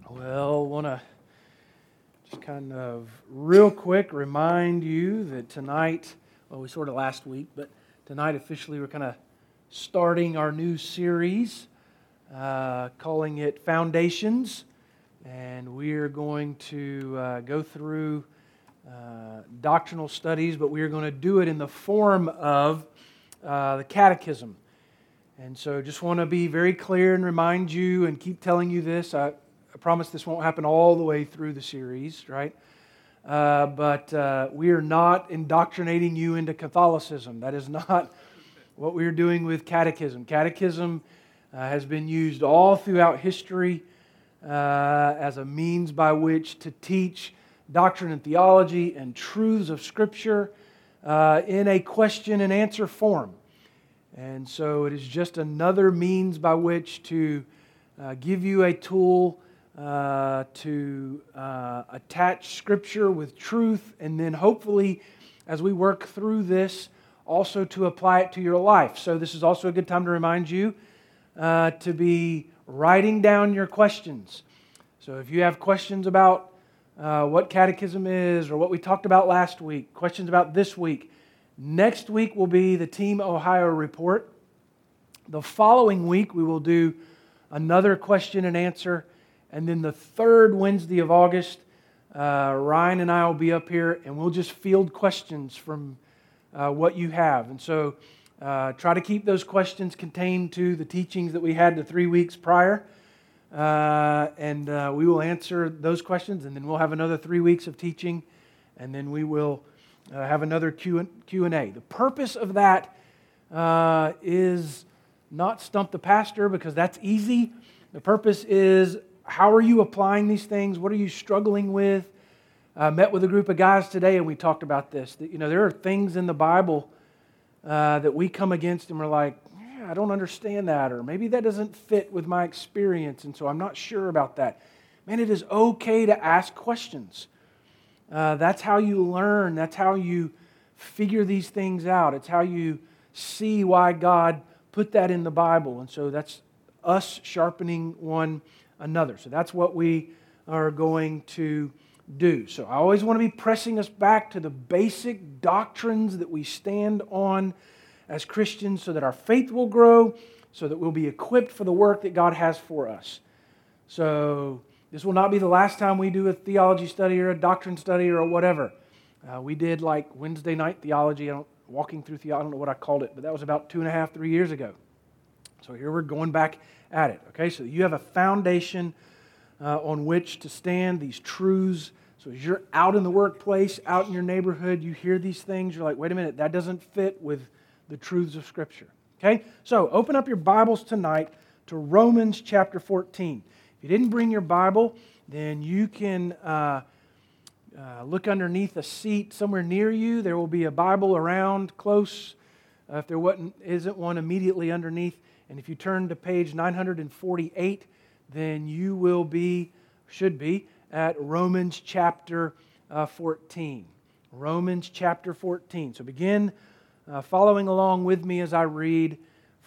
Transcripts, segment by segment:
Well, want to just kind of real quick remind you that tonight, well, we sort of last week, but tonight officially we're kind of starting our new series, calling it Foundations, and we're going to go through doctrinal studies, but we are going to do it in the form of the Catechism. And so just want to be very clear and remind you and keep telling you this. I promise this won't happen all the way through the series, right? But we are not indoctrinating you into Catholicism. That is not what we are doing with catechism. Catechism has been used all throughout history as a means by which to teach doctrine and theology and truths of Scripture in a question and answer form. And so it is just another means by which to give you a tool to attach Scripture with truth, and then hopefully, as we work through this, also to apply it to your life. So this is also a good time to remind you to be writing down your questions. So if you have questions about what catechism is, or what we talked about last week, questions about this week, next week will be the Team Ohio report. The following week we will do another question and answer. And then the third Wednesday of August, Ryan and I will be up here and we'll just field questions from what you have. And so try to keep those questions contained to the teachings that we had the 3 weeks prior. And we will answer those questions, and then we'll have another 3 weeks of teaching, and then we will have another Q&A. The purpose of that is not stump the pastor, because that's easy. The purpose is, how are you applying these things? What are you struggling with? I met with a group of guys today, and we talked about this. That, there are things in the Bible that we come against, and we're like, I don't understand that, or maybe that doesn't fit with my experience, and so I'm not sure about that. Man, it is okay to ask questions. That's how you learn. That's how you figure these things out. It's how you see why God put that in the Bible. And so that's us sharpening one another. So that's what we are going to do. So I always want to be pressing us back to the basic doctrines that we stand on as Christians, so that our faith will grow, so that we'll be equipped for the work that God has for us. So this will not be the last time we do a theology study or a doctrine study or whatever. We did like Wednesday night theology, walking through theology, I don't know what I called it, but that was about 2.5, 3 years ago. So here we're going back at it. Okay, so you have a foundation on which to stand, these truths. So as you're out in the workplace, out in your neighborhood, you hear these things, you're like, wait a minute, that doesn't fit with the truths of Scripture. Okay, so open up your Bibles tonight to Romans chapter 14. If you didn't bring your Bible, then you can look underneath a seat somewhere near you. There will be a Bible around close, if there isn't one immediately underneath. And if you turn to page 948, then you should be at Romans chapter 14. Romans chapter 14. So begin following along with me as I read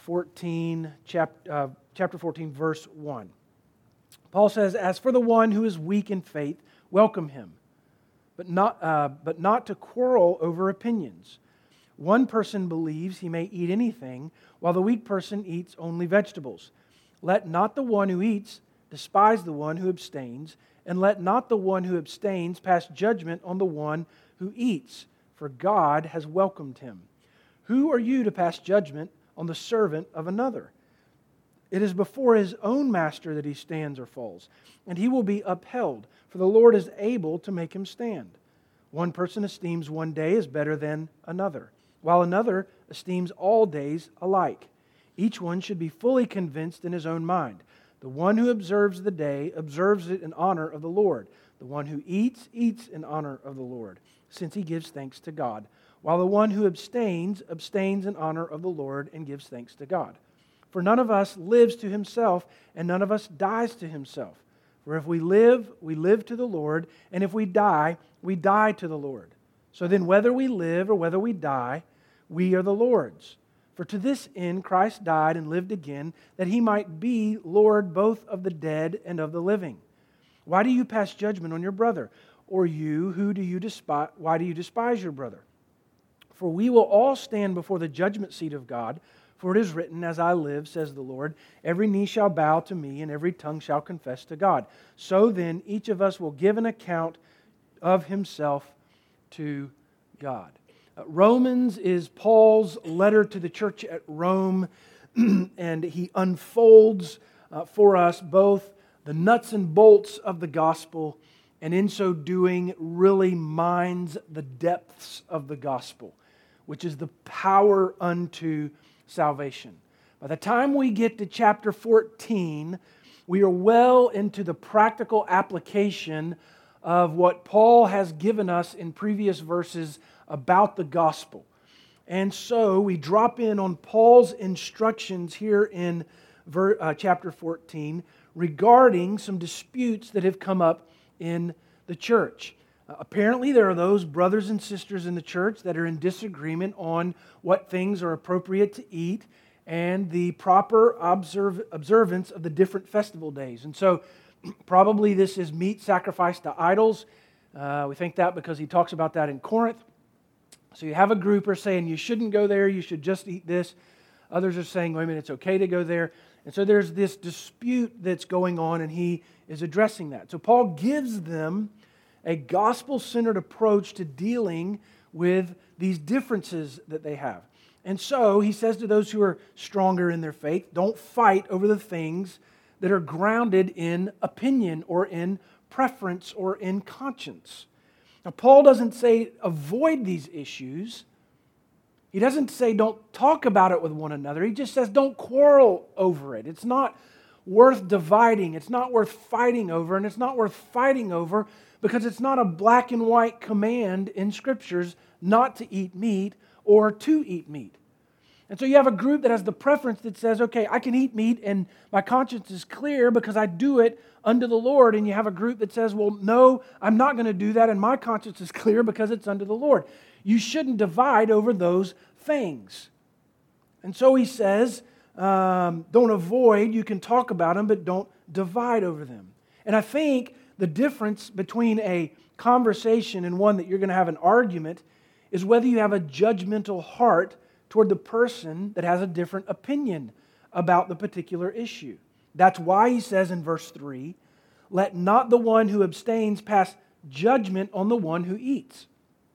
chapter 14, verse 1. Paul says, "As for the one who is weak in faith, welcome him, but not to quarrel over opinions. One person believes he may eat anything, while the weak person eats only vegetables. Let not the one who eats despise the one who abstains, and let not the one who abstains pass judgment on the one who eats, for God has welcomed him. Who are you to pass judgment on the servant of another? It is before his own master that he stands or falls, and he will be upheld, for the Lord is able to make him stand. One person esteems one day as better than another, while another esteems all days alike. Each one should be fully convinced in his own mind. The one who observes the day observes it in honor of the Lord. The one who eats, eats in honor of the Lord, since he gives thanks to God. While the one who abstains, abstains in honor of the Lord and gives thanks to God. For none of us lives to himself, and none of us dies to himself. For if we live to the Lord, and if we die to the Lord. So then whether we live or whether we die, we are the Lord's. For to this end Christ died and lived again, that he might be Lord both of the dead and of the living. Why do you pass judgment on your brother? Or you, why do you despise your brother? For we will all stand before the judgment seat of God. For it is written, as I live, says the Lord, every knee shall bow to me, and every tongue shall confess to God. So then, each of us will give an account of himself to God. Romans is Paul's letter to the church at Rome, and he unfolds for us both the nuts and bolts of the gospel, and in so doing really mines the depths of the gospel, which is the power unto salvation. By the time we get to chapter 14, we are well into the practical application of what Paul has given us in previous verses about the gospel. And so we drop in on Paul's instructions here in chapter 14 regarding some disputes that have come up in the church. Apparently there are those brothers and sisters in the church that are in disagreement on what things are appropriate to eat and the proper observance of the different festival days. And so probably this is meat sacrificed to idols. We think that because he talks about that in Corinth. So you have a group who are saying you shouldn't go there, you should just eat this. Others are saying, wait a minute, it's okay to go there. And so there's this dispute that's going on, and he is addressing that. So Paul gives them a gospel-centered approach to dealing with these differences that they have. And so he says to those who are stronger in their faith, don't fight over the things that are grounded in opinion or in preference or in conscience. Now, Paul doesn't say avoid these issues. He doesn't say don't talk about it with one another. He just says don't quarrel over it. It's not worth dividing. It's not worth fighting over. And it's not worth fighting over because it's not a black and white command in Scriptures not to eat meat or to eat meat. And so you have a group that has the preference that says, okay, I can eat meat and my conscience is clear because I do it unto the Lord. And you have a group that says, well, no, I'm not going to do that and my conscience is clear because it's unto the Lord. You shouldn't divide over those things. And so he says, don't avoid, you can talk about them, but don't divide over them. And I think the difference between a conversation and one that you're going to have an argument is whether you have a judgmental heart toward the person that has a different opinion about the particular issue. That's why he says in verse 3, let not the one who abstains pass judgment on the one who eats.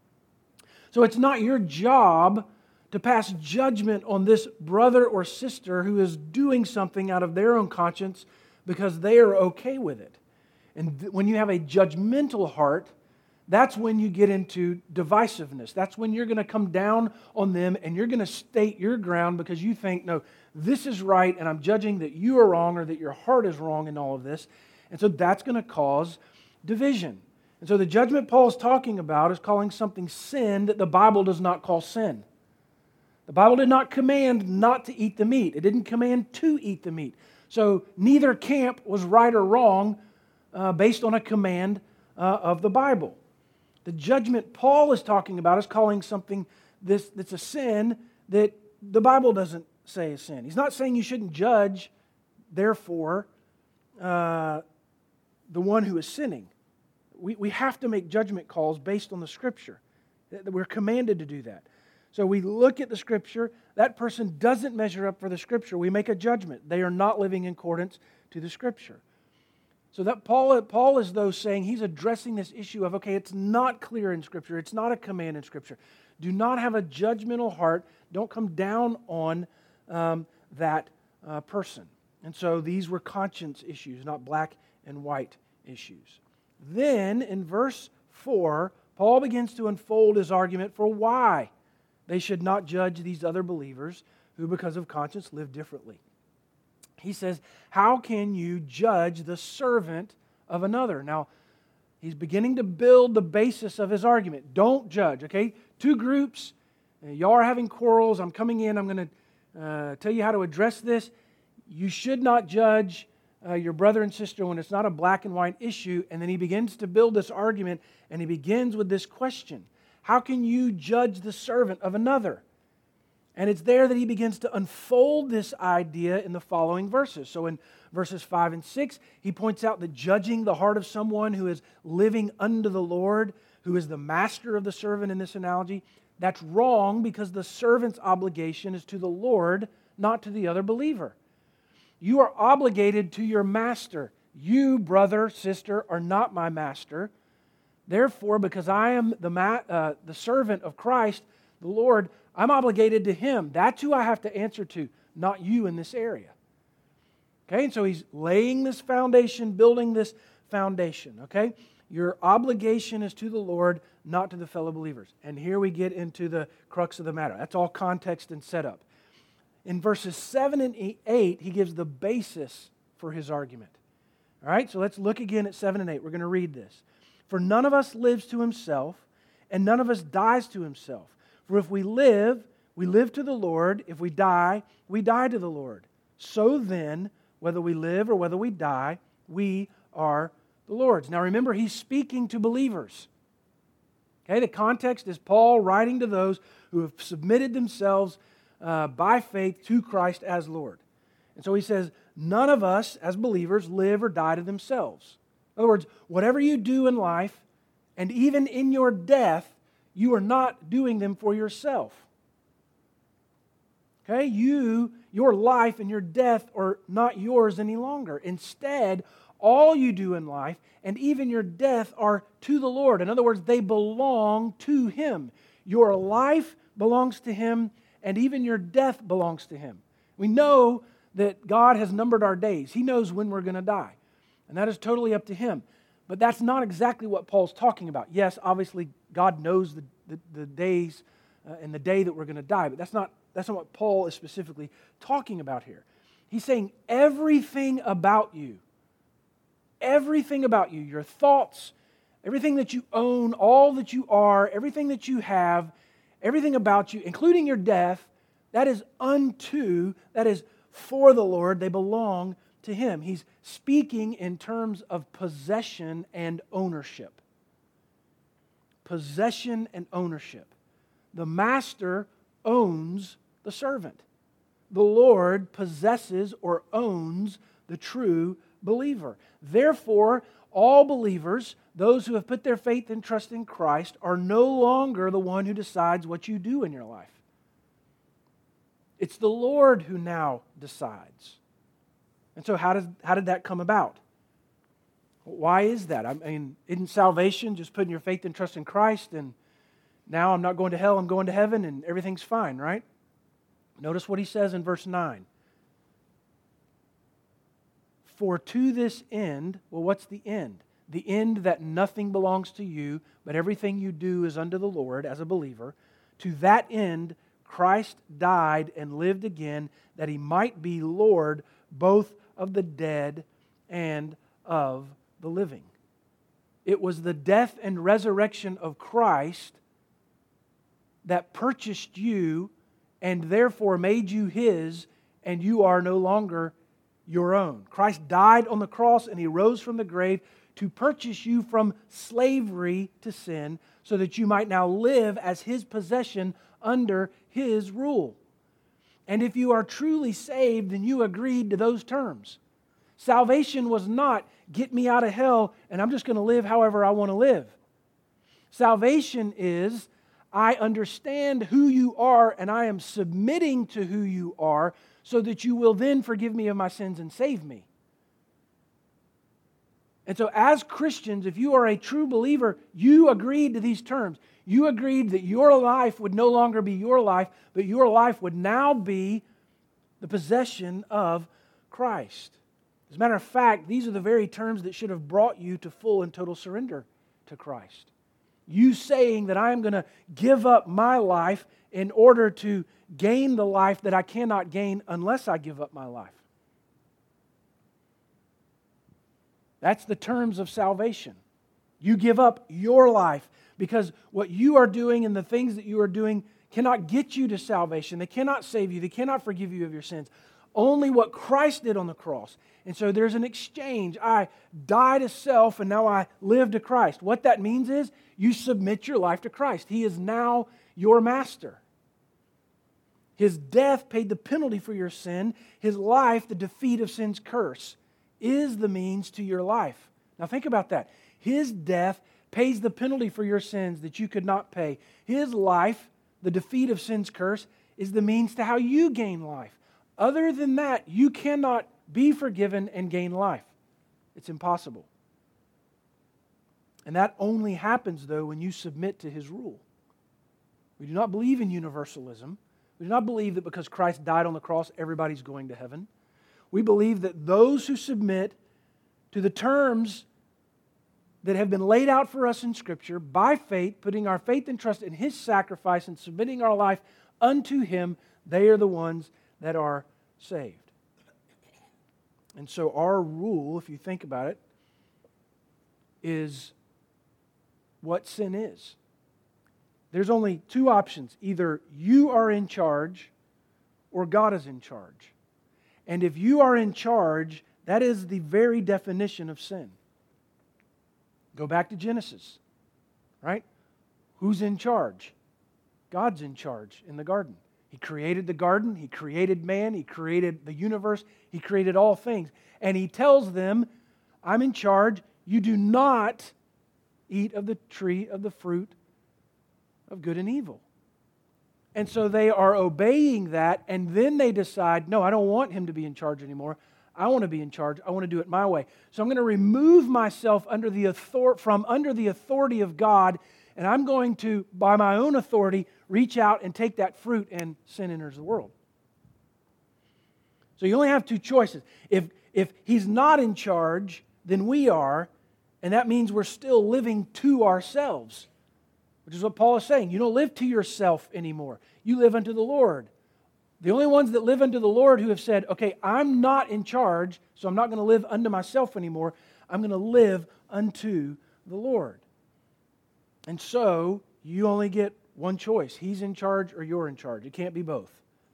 So it's not your job to pass judgment on this brother or sister who is doing something out of their own conscience because they are okay with it. And when you have a judgmental heart, that's when you get into divisiveness. That's when you're going to come down on them and you're going to state your ground because you think, no, this is right and I'm judging that you are wrong or that your heart is wrong in all of this. And so that's going to cause division. And so the judgment Paul is talking about is calling something sin that the Bible does not call sin. The Bible did not command not to eat the meat. It didn't command to eat the meat. So neither camp was right or wrong based on a command of the Bible. The judgment Paul is talking about is calling something that's a sin that the Bible doesn't say is sin. He's not saying you shouldn't judge, therefore, the one who is sinning. We have to make judgment calls based on the Scripture. We're commanded to do that. So we look at the Scripture. That person doesn't measure up for the Scripture. We make a judgment. They are not living in accordance to the Scripture. So that Paul is though saying he's addressing this issue of, okay, it's not clear in Scripture. It's not a command in Scripture. Do not have a judgmental heart. Don't come down on that person. And so these were conscience issues, not black and white issues. Then in verse 4, Paul begins to unfold his argument for why they should not judge these other believers who, because of conscience, live differently. He says, how can you judge the servant of another? Now, he's beginning to build the basis of his argument. Don't judge, okay? Two groups, y'all are having quarrels. I'm coming in, I'm going to tell you how to address this. You should not judge your brother and sister when it's not a black and white issue. And then he begins to build this argument, and he begins with this question. How can you judge the servant of another? And it's there that he begins to unfold this idea in the following verses. So in verses 5 and 6, he points out that judging the heart of someone who is living under the Lord, who is the master of the servant in this analogy, that's wrong because the servant's obligation is to the Lord, not to the other believer. You are obligated to your master. You, brother, sister, are not my master. Therefore, because I am the servant of Christ, the Lord, I'm obligated to Him. That's who I have to answer to, not you in this area. Okay, and so he's laying this foundation, building this foundation, okay? Your obligation is to the Lord, not to the fellow believers. And here we get into the crux of the matter. That's all context and setup. In verses 7 and 8, he gives the basis for his argument. All right, so let's look again at 7 and 8. We're going to read this. For none of us lives to himself, and none of us dies to himself. For if we live to the Lord. If we die to the Lord. So then, whether we live or whether we die, we are the Lord's. Now remember, he's speaking to believers. Okay, the context is Paul writing to those who have submitted themselves by faith to Christ as Lord. And so he says, none of us as believers live or die to themselves. In other words, whatever you do in life, and even in your death, you are not doing them for yourself. Okay, your life and your death are not yours any longer. Instead, all you do in life and even your death are to the Lord. In other words, they belong to Him. Your life belongs to Him, and even your death belongs to Him. We know that God has numbered our days. He knows when we're going to die, and that is totally up to Him. But that's not exactly what Paul's talking about. Yes, obviously, God knows the days and the day that we're going to die, but that's not what Paul is specifically talking about here. He's saying everything about you, your thoughts, everything that you own, all that you are, everything that you have, everything about you, including your death, that is for the Lord. They belong to Him. He's speaking in terms of possession and ownership. Possession and ownership. The master owns the servant. The Lord possesses or owns the true believer. Therefore, all believers, those who have put their faith and trust in Christ, are no longer the one who decides what you do in your life. It's the Lord who now decides. And so how did that come about? Why is that? I mean, isn't salvation just putting your faith and trust in Christ and now I'm not going to hell, I'm going to heaven and everything's fine, right? Notice what he says in verse 9. For to this end, well, what's the end? The end that nothing belongs to you, but everything you do is unto the Lord as a believer. To that end, Christ died and lived again, that He might be Lord both of the dead and of the living. It was the death and resurrection of Christ that purchased you and therefore made you His, and you are no longer your own. Christ died on the cross and He rose from the grave to purchase you from slavery to sin so that you might now live as His possession under His rule. And if you are truly saved, then you agreed to those terms. Salvation was not, get me out of hell and I'm just going to live however I want to live. Salvation is, I understand who you are and I am submitting to who you are so that you will then forgive me of my sins and save me. And so as Christians, if you are a true believer, you agreed to these terms. You agreed that your life would no longer be your life, but your life would now be the possession of Christ. As a matter of fact, these are the very terms that should have brought you to full and total surrender to Christ. You saying that I am going to give up my life in order to gain the life that I cannot gain unless I give up my life. That's the terms of salvation. You give up your life because what you are doing and the things that you are doing cannot get you to salvation. They cannot save you. They cannot forgive you of your sins. Only what Christ did on the cross. And so there's an exchange. I die to self and now I live to Christ. What that means is you submit your life to Christ. He is now your master. His death paid the penalty for your sin. His life, the defeat of sin's curse, is the means to your life. Now think about that. His death pays the penalty for your sins that you could not pay. His life, the defeat of sin's curse, is the means to how you gain life. Other than that, you cannot be forgiven and gain life. It's impossible. And that only happens, though, when you submit to His rule. We do not believe in universalism. We do not believe that because Christ died on the cross, everybody's going to heaven. We believe that those who submit to the terms that have been laid out for us in Scripture by faith, putting our faith and trust in His sacrifice and submitting our life unto Him, they are the ones that are saved. And so our rule, if you think about it, is what sin is. There's only two options. Either you are in charge or God is in charge. And if you are in charge, that is the very definition of sin. Go back to Genesis, right? Who's in charge? God's in charge in the garden. He created the garden, He created man, He created the universe, He created all things. And He tells them, I'm in charge, you do not eat of the tree of the fruit of good and evil. And so they are obeying that, and then they decide, no, I don't want Him to be in charge anymore. I want to be in charge. I want to do it my way. So I'm going to remove myself from under the authority of God, and I'm going to, by my own authority, reach out and take that fruit, and sin enters the world. So you only have two choices. If He's not in charge, then we are, and that means we're still living to ourselves, which is what Paul is saying. You don't live to yourself anymore. You live unto the Lord. The only ones that live unto the Lord who have said, okay, I'm not in charge, so I'm not going to live unto myself anymore. I'm going to live unto the Lord. And so you only get one choice. He's in charge or you're in charge. It can't be both.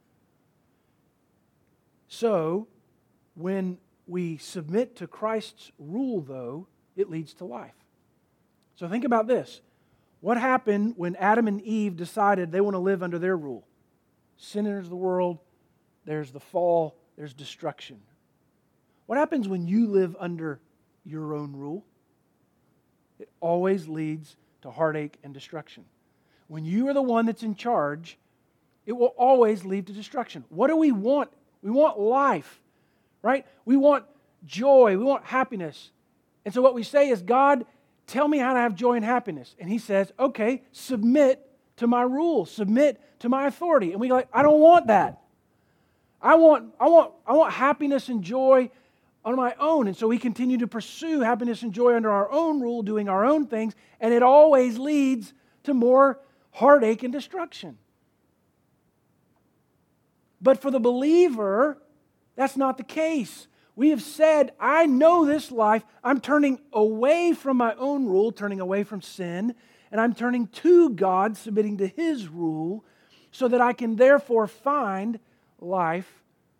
So when we submit to Christ's rule, though, it leads to life. So think about this. What happened when Adam and Eve decided they want to live under their rule? Sin enters the world, there's the fall, there's destruction. What happens when you live under your own rule? It always leads to heartache and destruction. When you are the one that's in charge, it will always lead to destruction. What do we want? We want life, right? We want joy, we want happiness. And so what we say is, God, tell me how to have joy and happiness. And He says, okay, submit to my rule, submit to my authority. And we go like, I don't want that. I want happiness and joy on my own. And so we continue to pursue happiness and joy under our own rule, doing our own things, and it always leads to more heartache and destruction. But for the believer, that's not the case. We have said, I know this life. I'm turning away from my own rule, turning away from sin, and I'm turning to God, submitting to His rule, so that I can therefore find life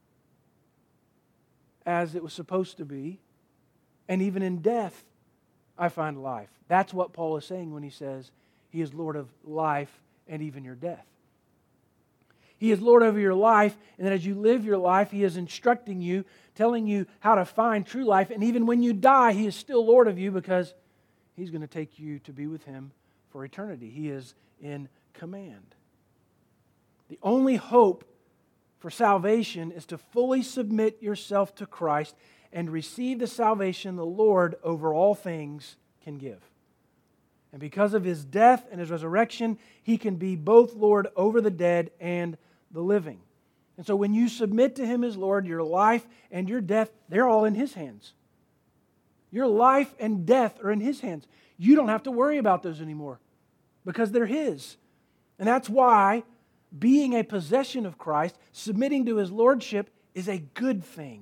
as it was supposed to be. And even in death, I find life. That's what Paul is saying when he says He is Lord of life and even your death. He is Lord over your life, and that as you live your life, He is instructing you, telling you how to find true life. And even when you die, He is still Lord of you because He's going to take you to be with Him for eternity. He is in command. The only hope for salvation is to fully submit yourself to Christ and receive the salvation the Lord over all things can give. And because of His death and His resurrection, He can be both Lord over the dead and the living. And so when you submit to Him as Lord, your life and your death, they're all in His hands. Your life and death are in His hands. You don't have to worry about those anymore because they're His. And that's why being a possession of Christ, submitting to His lordship, is a good thing.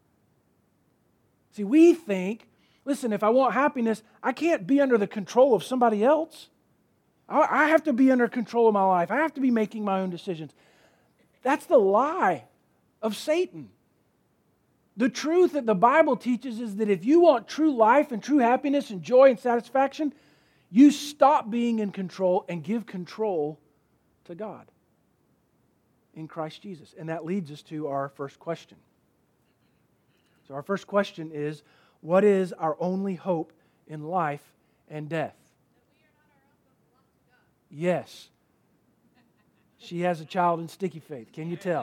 See, we think, listen, if I want happiness, I can't be under the control of somebody else. I have to be under control of my life. I have to be making my own decisions. That's the lie of Satan. The truth that the Bible teaches is that if you want true life and true happiness and joy and satisfaction, you stop being in control and give control to God. in Christ Jesus. And that leads us to our first question. So our first question is, what is our only hope in life and death? Yes. She has a child in sticky faith. Can you tell?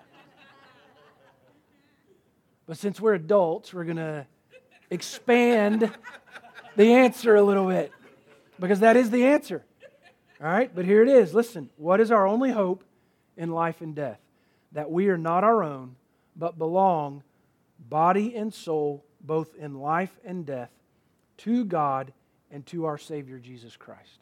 But since we're adults, we're going to expand the answer a little bit, because that is the answer. All right, but here it is. Listen, what is our only hope in life and death? That we are not our own, but belong, body and soul, both in life and death, to God and to our Savior Jesus Christ.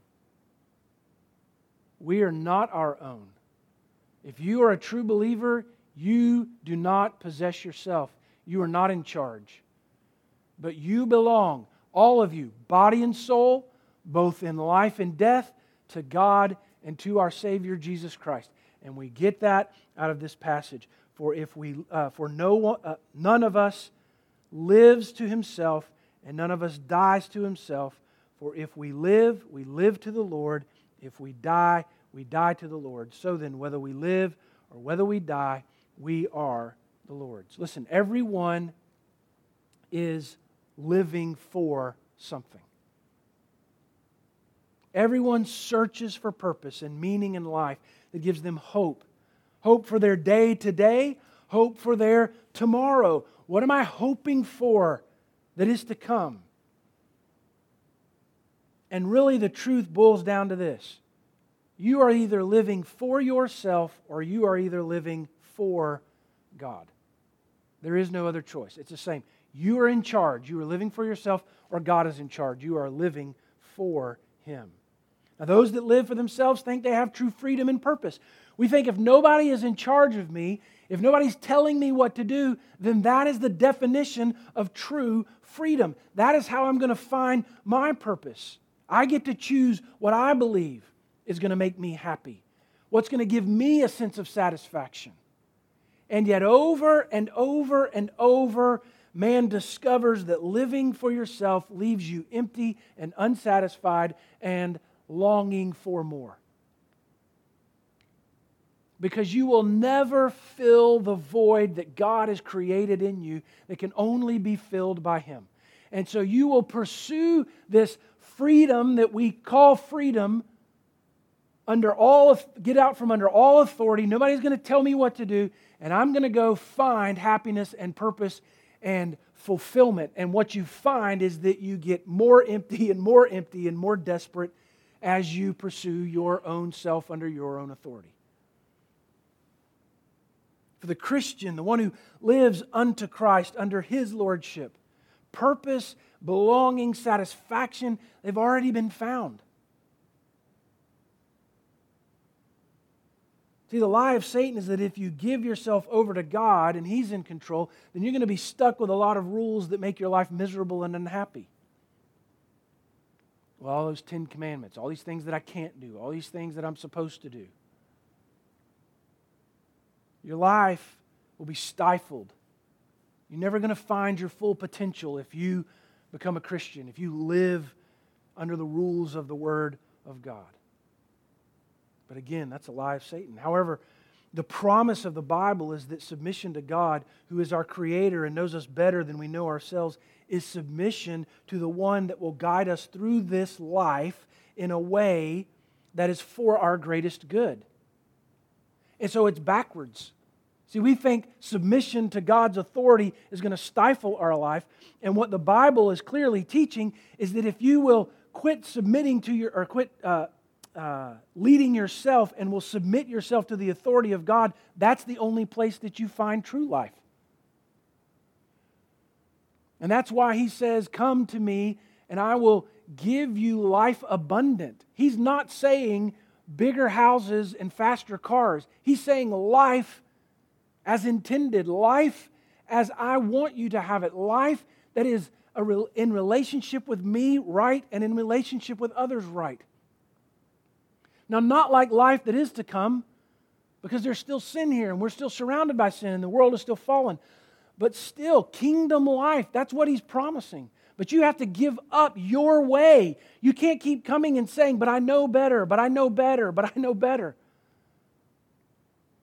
We are not our own. If you are a true believer, you do not possess yourself. You are not in charge. But you belong, all of you, body and soul, both in life and death, to God and to our Savior Jesus Christ. And we get that out of this passage. For none of us lives to himself, and none of us dies to himself. For if we live to the Lord. If we die to the Lord. So then, whether we live or whether we die, we are the Lord's. Listen, everyone is living for something. Everyone searches for purpose and meaning in life that gives them hope. Hope for their day today, hope for their tomorrow. What am I hoping for that is to come? And really the truth boils down to this. You are either living for yourself or you are either living for God. There is no other choice. It's the same. You are in charge. You are living for yourself, or God is in charge. You are living for Him. Now, those that live for themselves think they have true freedom and purpose. We think if nobody is in charge of me, if nobody's telling me what to do, then that is the definition of true freedom. That is how I'm going to find my purpose. I get to choose what I believe is going to make me happy, what's going to give me a sense of satisfaction. And yet over and over and over, man discovers that living for yourself leaves you empty and unsatisfied and longing for more. Because you will never fill the void that God has created in you that can only be filled by Him. And so you will pursue this freedom that we call freedom get out from under all authority. Nobody's going to tell me what to do. And I'm going to go find happiness and purpose and fulfillment. And what you find is that you get more empty and more desperate as you pursue your own self under your own authority. For the Christian, the one who lives unto Christ under His lordship, purpose, belonging, satisfaction, they've already been found. See, the lie of Satan is that if you give yourself over to God and He's in control, then you're going to be stuck with a lot of rules that make your life miserable and unhappy. Well, all those 10 commandments, all these things that I can't do, all these things that I'm supposed to do. Your life will be stifled. You're never going to find your full potential if you become a Christian, if you live under the rules of the Word of God. But again, that's a lie of Satan. However, the promise of the Bible is that submission to God, who is our Creator and knows us better than we know ourselves, is submission to the one that will guide us through this life in a way that is for our greatest good. And so it's backwards. See, we think submission to God's authority is going to stifle our life. And what the Bible is clearly teaching is that if you will quit submitting to leading yourself and will submit yourself to the authority of God, that's the only place that you find true life. And that's why He says, "Come to me and I will give you life abundant." He's not saying bigger houses and faster cars. He's saying life as intended, life as I want you to have it, life that is in relationship with me right and in relationship with others right. Now, not like life that is to come, because there's still sin here and we're still surrounded by sin and the world is still fallen. But still, kingdom life, that's what He's promising. But you have to give up your way. You can't keep coming and saying, "But I know better, but I know better, but I know better."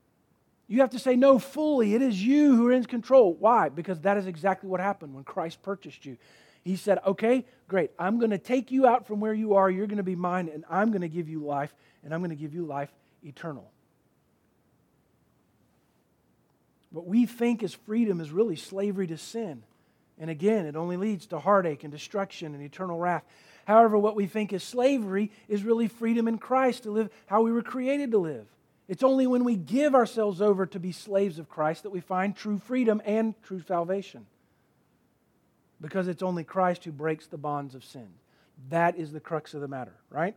You have to say no fully. It is you who are in control. Why? Because that is exactly what happened when Christ purchased you. He said, okay, great. I'm going to take you out from where you are. You're going to be mine, and I'm going to give you life, and I'm going to give you life eternal. What we think is freedom is really slavery to sin. And again, it only leads to heartache and destruction and eternal wrath. However, what we think is slavery is really freedom in Christ to live how we were created to live. It's only when we give ourselves over to be slaves of Christ that we find true freedom and true salvation. Because it's only Christ who breaks the bonds of sin. That is the crux of the matter, right?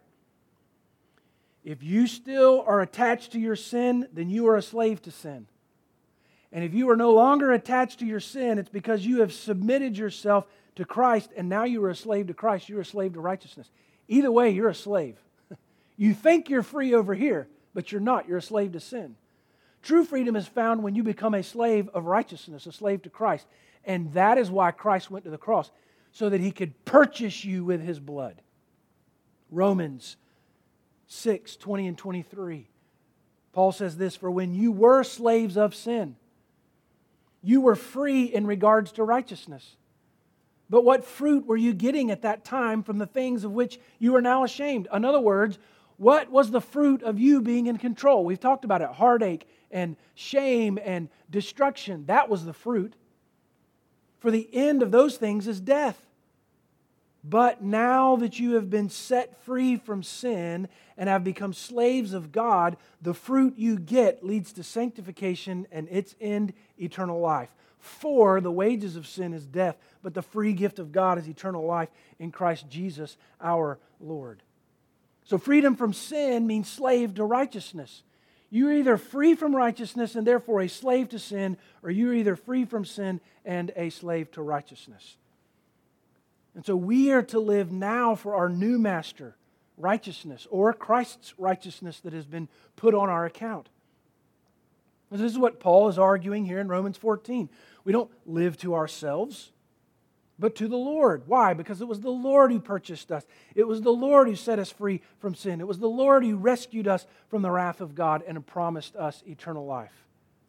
If you still are attached to your sin, then you are a slave to sin. And if you are no longer attached to your sin, it's because you have submitted yourself to Christ, and now you are a slave to Christ. You're a slave to righteousness. Either way, you're a slave. You think you're free over here, but you're not. You're a slave to sin. True freedom is found when you become a slave of righteousness, a slave to Christ. And that is why Christ went to the cross, so that He could purchase you with His blood. Romans 6, 20 and 23. Paul says this, "For when you were slaves of sin, you were free in regards to righteousness. But what fruit were you getting at that time from the things of which you are now ashamed?" In other words, what was the fruit of you being in control? We've talked about it. Heartache and shame and destruction. That was the fruit. For the end of those things is death. But now that you have been set free from sin and have become slaves of God, the fruit you get leads to sanctification and its end, eternal life. For the wages of sin is death, but the free gift of God is eternal life in Christ Jesus our Lord. So freedom from sin means slave to righteousness. You're either free from righteousness and therefore a slave to sin, or you're either free from sin and a slave to righteousness. And so we are to live now for our new master, righteousness, or Christ's righteousness that has been put on our account. This is what Paul is arguing here in Romans 14. We don't live to ourselves, but to the Lord. Why? Because it was the Lord who purchased us. It was the Lord who set us free from sin. It was the Lord who rescued us from the wrath of God and promised us eternal life.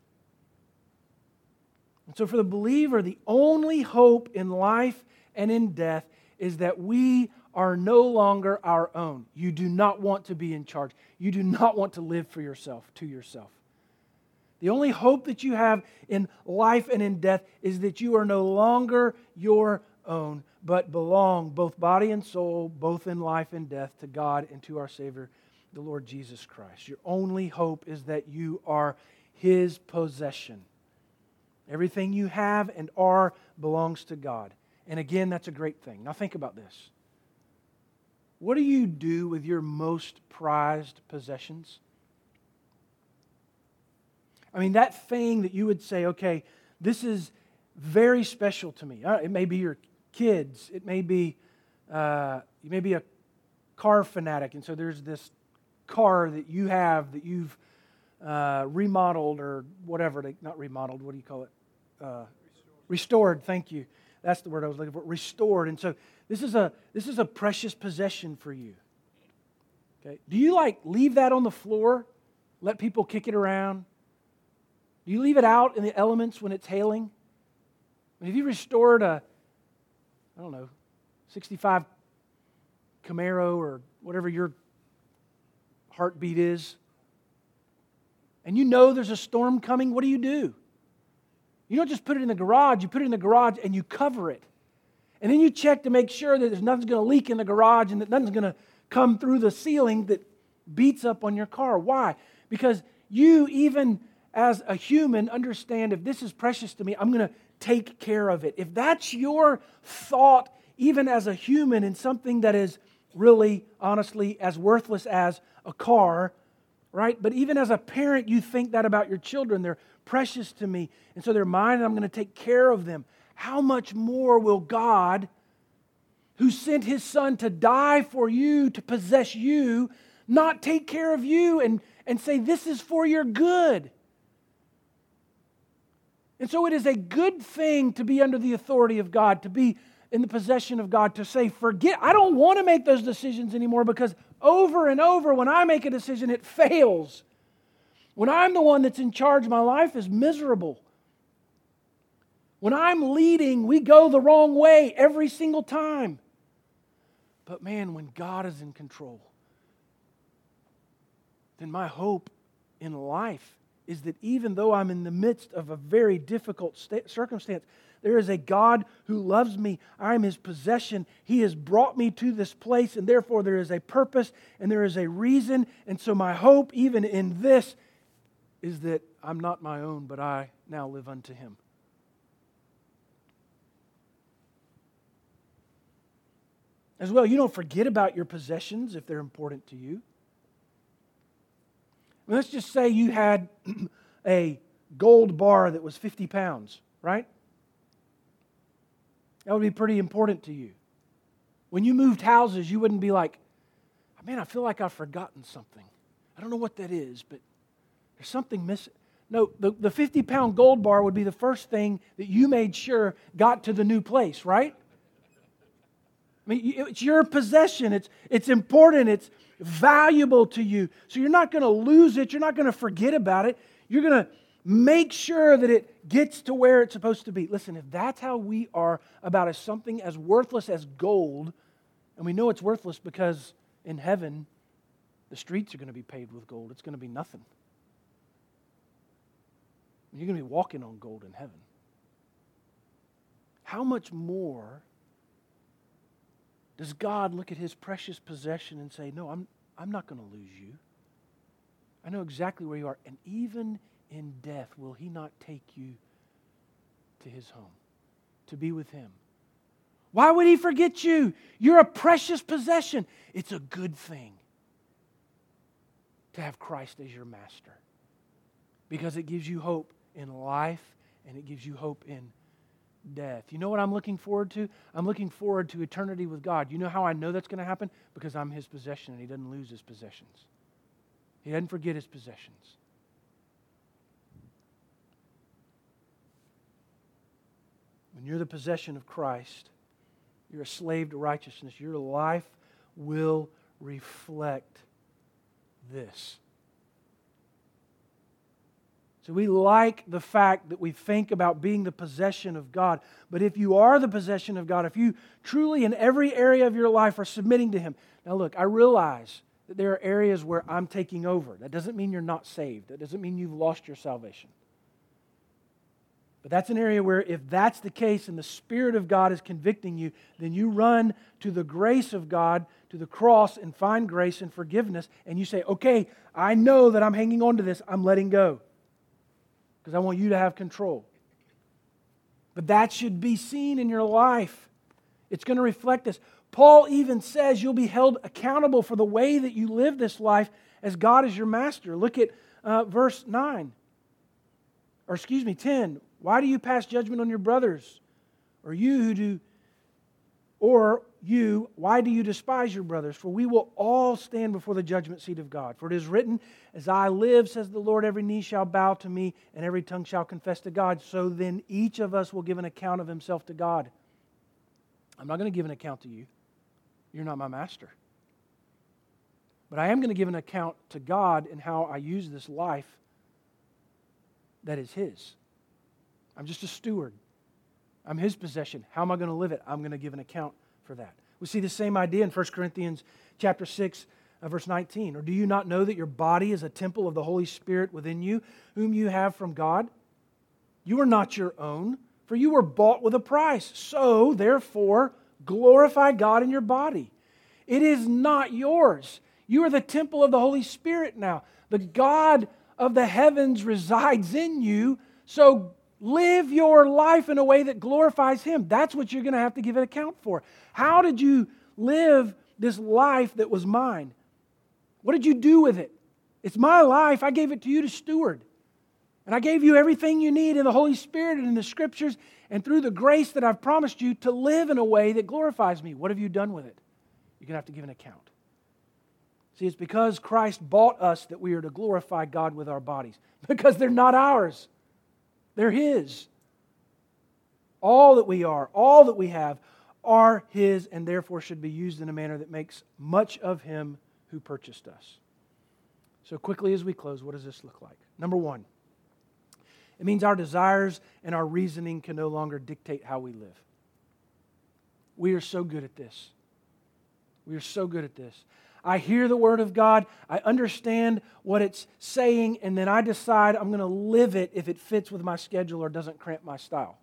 And so for the believer, the only hope in life and in death is that we are no longer our own. You do not want to be in charge. You do not want to live for yourself, to yourself. The only hope that you have in life and in death is that you are no longer your own, but belong, both body and soul, both in life and death, to God and to our Savior, the Lord Jesus Christ. Your only hope is that you are His possession. Everything you have and are belongs to God. And again, that's a great thing. Now think about this. What do you do with your most prized possessions? I mean, that thing that you would say, okay, this is very special to me. It may be your kids. It may be, you may be a car fanatic, and so there's this car that you have that you've remodeled or whatever. Not remodeled, what do you call it? Restored, thank you. That's the word I was looking for. Restored. And so this is a precious possession for you. Okay? Do you leave that on the floor? Let people kick it around? Do you leave it out in the elements when it's hailing? I mean, if you restored a, 65 Camaro or whatever your heartbeat is, and you know there's a storm coming, what do? You don't just put it in the garage. You put it in the garage and you cover it. And then you check to make sure that there's nothing's going to leak in the garage and that nothing's going to come through the ceiling that beats up on your car. Why? Because you, even as a human, understand if this is precious to me, I'm going to take care of it. If that's your thought, even as a human, in something that is really, honestly, as worthless as a car, right? But even as a parent, you think that about your children. They're precious to me, and so they're mine, and I'm going to take care of them. How much more will God, who sent His Son to die for you, to possess you, not take care of you and say, this is for your good? And so it is a good thing to be under the authority of God, to be in the possession of God, to say, forget, I don't want to make those decisions anymore, because over and over when I make a decision, it fails. When I'm the one that's in charge, my life is miserable. When I'm leading, we go the wrong way every single time. But man, when God is in control, then my hope in life is that even though I'm in the midst of a very difficult circumstance, there is a God who loves me. I'm His possession. He has brought me to this place, and therefore there is a purpose and there is a reason. And so my hope, even in this, is that I'm not my own, but I now live unto Him. As well, you don't forget about your possessions if they're important to you. Let's just say you had a gold bar that was 50 pounds, right? That would be pretty important to you. When you moved houses, you wouldn't be like, man, I feel like I've forgotten something. I don't know what that is, but there's something missing. No, the 50-pound gold bar would be the first thing that you made sure got to the new place, right? I mean, it's your possession. It's important. It's valuable to you. So you're not going to lose it. You're not going to forget about it. You're going to make sure that it gets to where it's supposed to be. Listen, if that's how we are about something as worthless as gold, and we know it's worthless because in heaven, the streets are going to be paved with gold. It's going to be nothing. You're going to be walking on gold in heaven. How much more does God look at His precious possession and say, no, I'm not going to lose you. I know exactly where you are. And even in death, will He not take you to His home, to be with Him? Why would He forget you? You're a precious possession. It's a good thing to have Christ as your master because it gives you hope in life and it gives you hope in death. You know what I'm looking forward to? I'm looking forward to eternity with God. You know how I know that's going to happen? Because I'm His possession and He doesn't lose His possessions. He doesn't forget His possessions. When you're the possession of Christ, you're a slave to righteousness. Your life will reflect this. So we like the fact that we think about being the possession of God. But if you are the possession of God, if you truly in every area of your life are submitting to Him. Now look, I realize that there are areas where I'm taking over. That doesn't mean you're not saved. That doesn't mean you've lost your salvation. But that's an area where if that's the case and the Spirit of God is convicting you, then you run to the grace of God, to the cross, and find grace and forgiveness. And you say, okay, I know that I'm hanging on to this. I'm letting go. Because I want you to have control. But that should be seen in your life. It's going to reflect this. Paul even says you'll be held accountable for the way that you live this life as God is your master. Look at verse 10. Why do you pass judgment on your brothers? Why do you despise your brothers? For we will all stand before the judgment seat of God. For it is written, as I live, says the Lord, every knee shall bow to me, and every tongue shall confess to God. So then each of us will give an account of himself to God. I'm not going to give an account to you. You're not my master. But I am going to give an account to God in how I use this life that is His. I'm just a steward. I'm His possession. How am I going to live it? I'm going to give an account for that. We see the same idea in 1 Corinthians chapter 6, verse 19. Or do you not know that your body is a temple of the Holy Spirit within you, whom you have from God? You are not your own, for you were bought with a price. So, therefore, glorify God in your body. It is not yours. You are the temple of the Holy Spirit now. The God of the heavens resides in you. So live your life in a way that glorifies Him. That's what you're going to have to give an account for. How did you live this life that was mine? What did you do with it? It's my life. I gave it to you to steward. And I gave you everything you need in the Holy Spirit and in the Scriptures and through the grace that I've promised you to live in a way that glorifies me. What have you done with it? You're going to have to give an account. See, it's because Christ bought us that we are to glorify God with our bodies. Because they're not ours. They're His. All that we are, all that we have, are His and therefore should be used in a manner that makes much of Him who purchased us. So quickly as we close, what does this look like? Number one, it means our desires and our reasoning can no longer dictate how we live. We are so good at this. We are so good at this. I hear the Word of God, I understand what it's saying, and then I decide I'm going to live it if it fits with my schedule or doesn't cramp my style.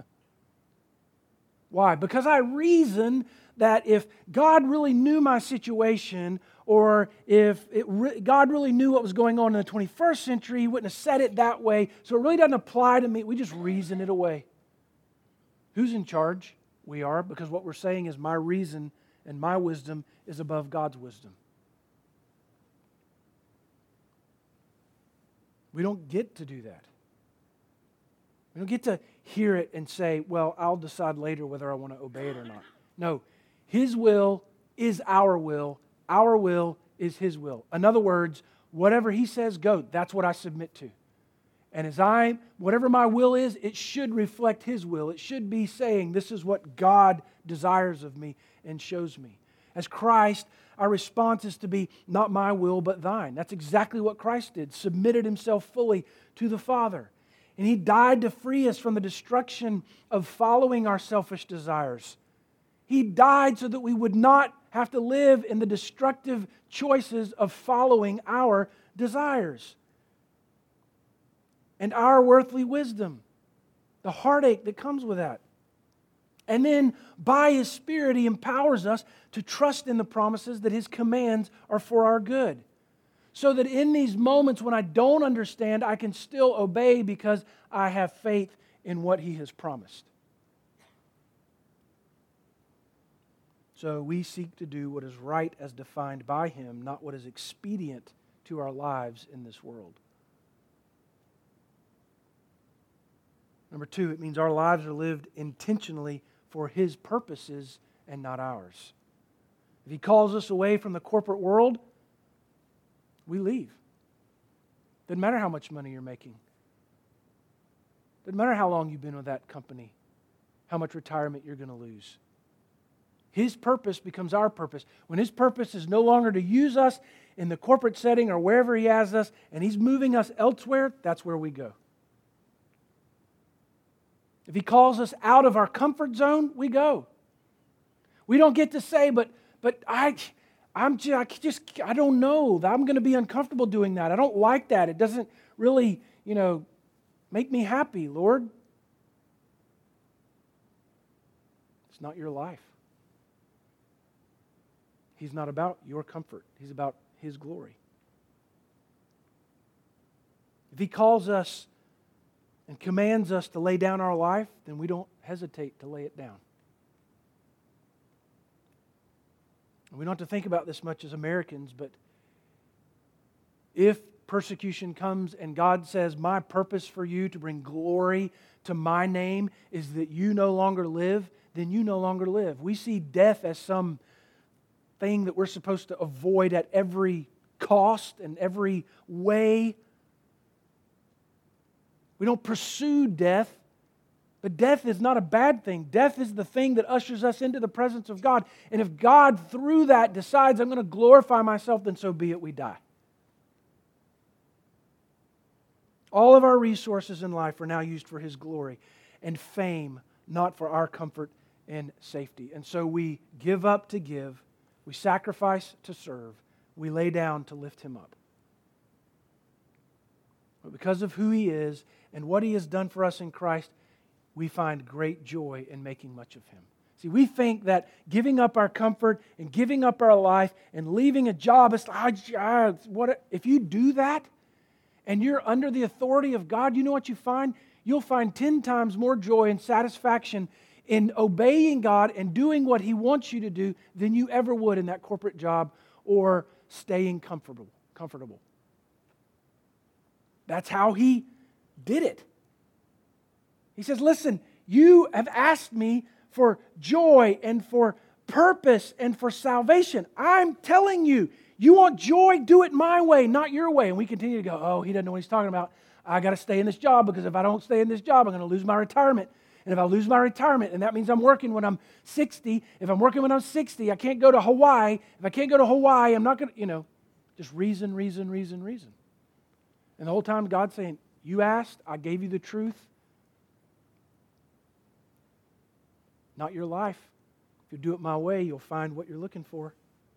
Why? Because I reason that if God really knew my situation, or if God really knew what was going on in the 21st century, He wouldn't have said it that way, so it really doesn't apply to me. We just reason it away. Who's in charge? We are, because what we're saying is my reason and my wisdom is above God's wisdom. We don't get to do that. We don't get to hear it and say, well, I'll decide later whether I want to obey it or not. No, His will is our will. Our will is His will. In other words, whatever He says, go. That's what I submit to. And whatever my will is, it should reflect His will. It should be saying, this is what God desires of me and shows me. As Christ, our response is to be, not my will, but thine. That's exactly what Christ did. Submitted Himself fully to the Father. And He died to free us from the destruction of following our selfish desires. He died so that we would not have to live in the destructive choices of following our desires and our worldly wisdom, the heartache that comes with that. And then by His Spirit, He empowers us to trust in the promises that His commands are for our good. So that in these moments when I don't understand, I can still obey because I have faith in what He has promised. So we seek to do what is right as defined by Him, not what is expedient to our lives in this world. Number two, it means our lives are lived intentionally for His purposes and not ours. If He calls us away from the corporate world, we leave. Doesn't matter how much money you're making. Doesn't matter how long you've been with that company, how much retirement you're going to lose. His purpose becomes our purpose. When His purpose is no longer to use us in the corporate setting or wherever He has us, and He's moving us elsewhere, that's where we go. If He calls us out of our comfort zone, we go. We don't get to say, but I don't know. I'm going to be uncomfortable doing that. I don't like that. It doesn't really, make me happy, Lord. It's not your life. He's not about your comfort. He's about His glory. If He calls us and commands us to lay down our life, then we don't hesitate to lay it down. And we don't have to think about this much as Americans, but if persecution comes and God says, my purpose for you to bring glory to my name is that you no longer live, then you no longer live. We see death as some thing that we're supposed to avoid at every cost and every way. We don't pursue death, but death is not a bad thing. Death is the thing that ushers us into the presence of God. And if God, through that, decides I'm going to glorify myself, then so be it, we die. All of our resources in life are now used for His glory and fame, not for our comfort and safety. And so we give up to give, we sacrifice to serve, we lay down to lift Him up. But because of who He is and what He has done for us in Christ, we find great joy in making much of Him. See, we think that giving up our comfort and giving up our life and leaving a job, if you do that and you're under the authority of God, you know what you find? You'll find 10 times more joy and satisfaction in obeying God and doing what He wants you to do than you ever would in that corporate job or staying comfortable. That's how He did it. He says, listen, you have asked me for joy and for purpose and for salvation. I'm telling you, you want joy, do it my way, not your way. And we continue to go, oh, he doesn't know what he's talking about. I got to stay in this job because if I don't stay in this job, I'm going to lose my retirement. And if I lose my retirement, and that means I'm working when I'm 60. If I'm working when I'm 60, I can't go to Hawaii. If I can't go to Hawaii, I'm not going to, Just reason, reason, reason, reason. And the whole time God's saying, you asked, I gave you the truth. Not your life. If you do it my way, you'll find what you're looking for.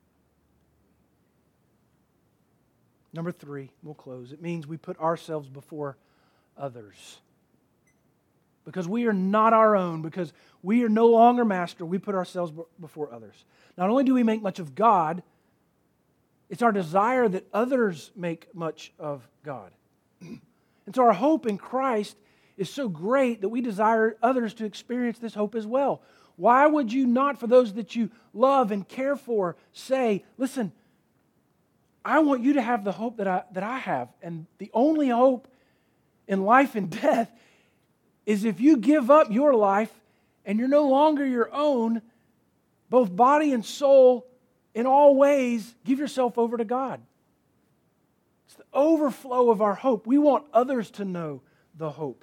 Number 3, we'll close. It means we put ourselves before others. Because we are not our own, because we are no longer master, we put ourselves before others. Not only do we make much of God, it's our desire that others make much of God. And so our hope in Christ is so great that we desire others to experience this hope as well. Why would you not, for those that you love and care for, say, listen, I want you to have the hope that I have. And the only hope in life and death is if you give up your life and you're no longer your own, both body and soul, in all ways, give yourself over to God. It's the overflow of our hope. We want others to know the hope.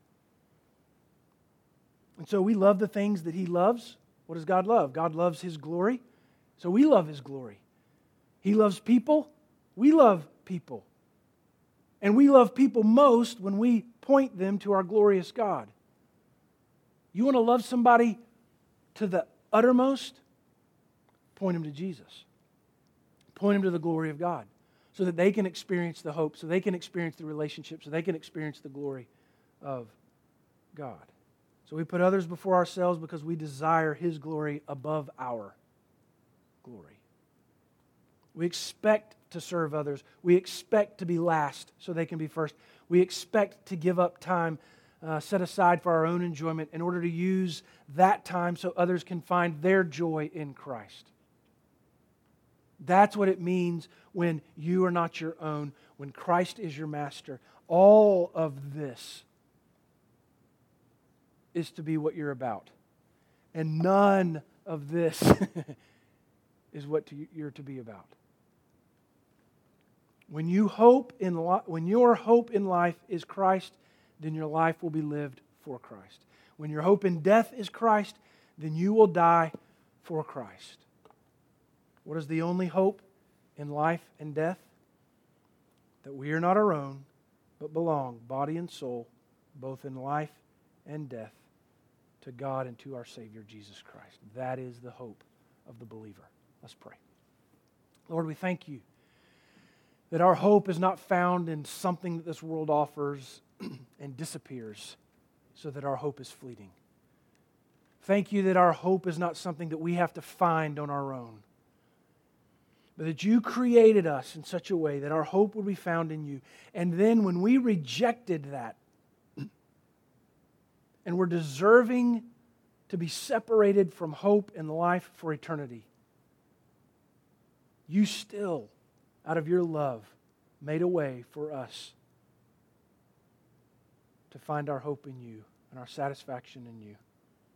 And so we love the things that He loves. What does God love? God loves His glory. So we love His glory. He loves people. We love people. And we love people most when we point them to our glorious God. You want to love somebody to the uttermost? Point them to Jesus. Point them to the glory of God so that they can experience the hope, so they can experience the relationship, so they can experience the glory of God. So we put others before ourselves because we desire His glory above our glory. We expect to serve others. We expect to be last so they can be first. We expect to give up time set aside for our own enjoyment in order to use that time so others can find their joy in Christ. That's what it means when you are not your own, when Christ is your master. All of this is to be what you're about. And none of this is what you're to be about. When your hope in life is Christ, then your life will be lived for Christ. When your hope in death is Christ, then you will die for Christ. What is the only hope in life and death? That we are not our own, but belong, body and soul, both in life and death, to God and to our Savior, Jesus Christ. That is the hope of the believer. Let's pray. Lord, we thank You that our hope is not found in something that this world offers and disappears, so that our hope is fleeting. Thank You that our hope is not something that we have to find on our own, but that You created us in such a way that our hope would be found in You. And then when we rejected that and were deserving to be separated from hope and life for eternity, You still, out of Your love, made a way for us to find our hope in You and our satisfaction in You.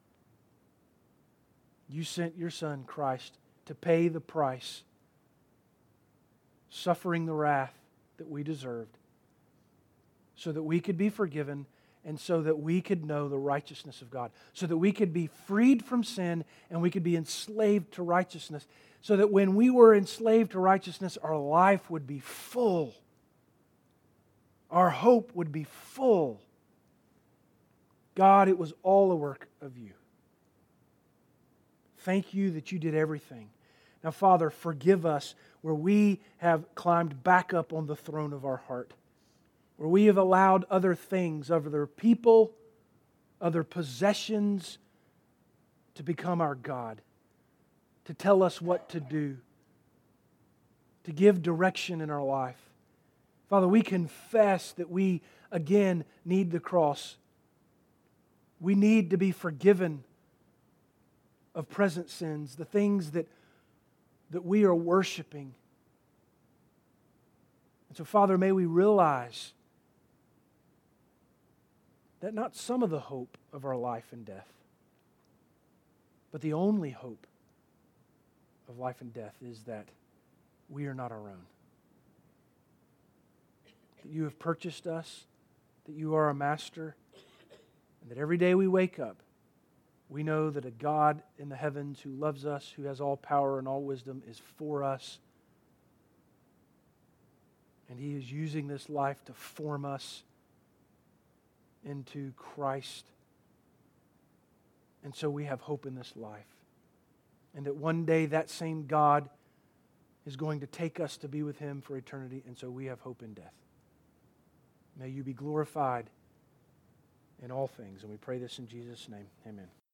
You sent Your Son, Christ, to pay the price, suffering the wrath that we deserved, so that we could be forgiven and so that we could know the righteousness of God, so that we could be freed from sin and we could be enslaved to righteousness, so that when we were enslaved to righteousness, our life would be full. Our hope would be full. God, it was all a work of You. Thank You that You did everything. Now, Father, forgive us where we have climbed back up on the throne of our heart, where we have allowed other things, other people, other possessions to become our God, to tell us what to do, to give direction in our life. Father, we confess that we, again, need the cross. We need to be forgiven of present sins, the things that we are worshiping. And so, Father, may we realize that not some of the hope of our life and death, but the only hope of life and death is that we are not our own. That You have purchased us, that You are our master, and that every day we wake up, we know that a God in the heavens who loves us, who has all power and all wisdom, is for us. And He is using this life to form us into Christ. And so we have hope in this life. And that one day that same God is going to take us to be with Him for eternity, and so we have hope in death. May you be glorified in all things, and we pray this in Jesus' name. Amen.